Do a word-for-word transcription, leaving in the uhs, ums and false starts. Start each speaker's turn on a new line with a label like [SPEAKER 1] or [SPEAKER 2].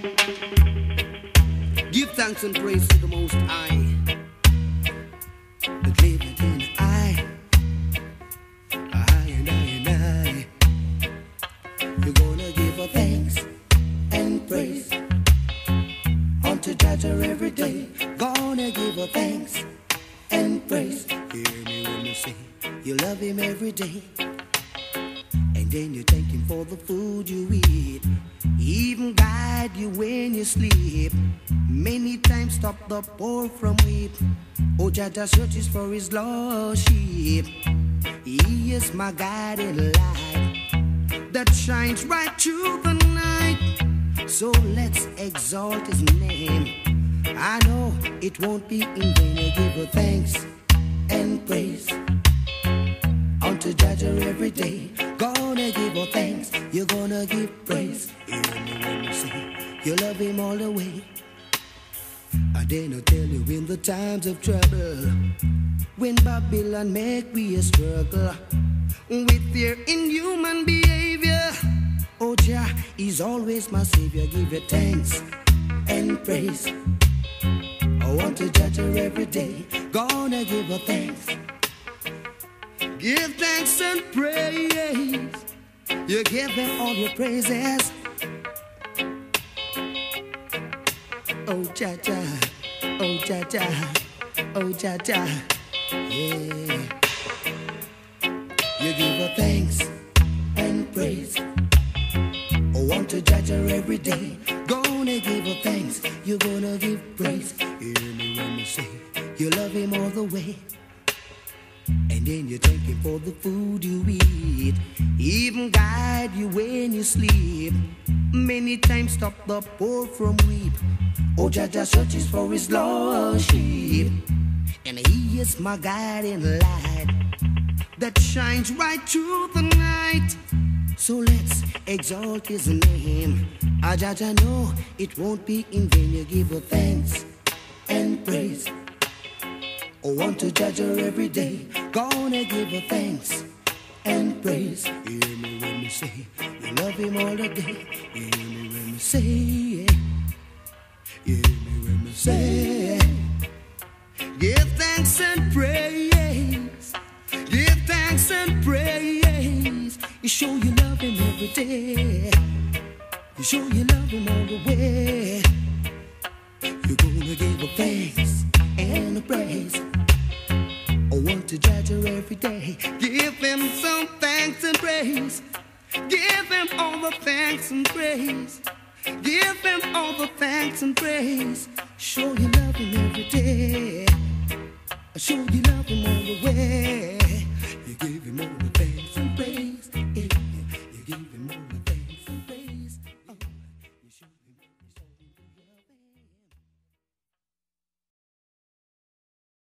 [SPEAKER 1] Give thanks and praise to the Most High. The living in I, I and I and I. You're gonna give a thanks and praise unto Jaja every day. Gonna give a thanks and praise. Hear me when you say you love Him every day. And then you thank Him for the food you eat. He even guide you when you sleep. Many times stop the poor from weep. Oh, Jaja searches for His lost sheep. He is my guiding light that shines right through the night. So let's exalt His name. I know it won't be in vain. I give her thanks and praise unto Jaja every day. Gonna give her thanks, you're gonna give praise. Hear me when you say you love Him all the way. I dare not tell you in the times of trouble, when Babylon make we a struggle with their inhuman behavior. Oh Jah is always my savior. Give you thanks and praise. I want to judge her every day. Gonna give her thanks. Give thanks and praise. You give Him all your praises. Oh Jaja, oh Jaja, oh Jaja, yeah. You give her thanks and praise. Oh, want to judge her every day. Gonna give her thanks, you're gonna give praise. Hear me when you say you love Him all the way. And then you thank Him for the food you eat. Even guide you when you sleep. Many times stop the poor from weep. Oh, Jaja searches for His lost sheep. And He is my guiding light that shines right through the night. So let's exalt His name. Ah, Jaja, know it won't be in vain. You give her thanks and praise. Oh, want to judge her every day. Gonna give her thanks and praise. Hear me when you say you love Him all the day. Hear me when you say, yeah. Hear me when you say, give thanks and praise. Give thanks and praise. You show you love Him every day. You show you love Him all the way. You're gonna give her thanks and praise. I want to judge her every day. Give Him some thanks and praise. Give Him all the thanks and praise. Give Him all the thanks and praise. Show you love Him every day.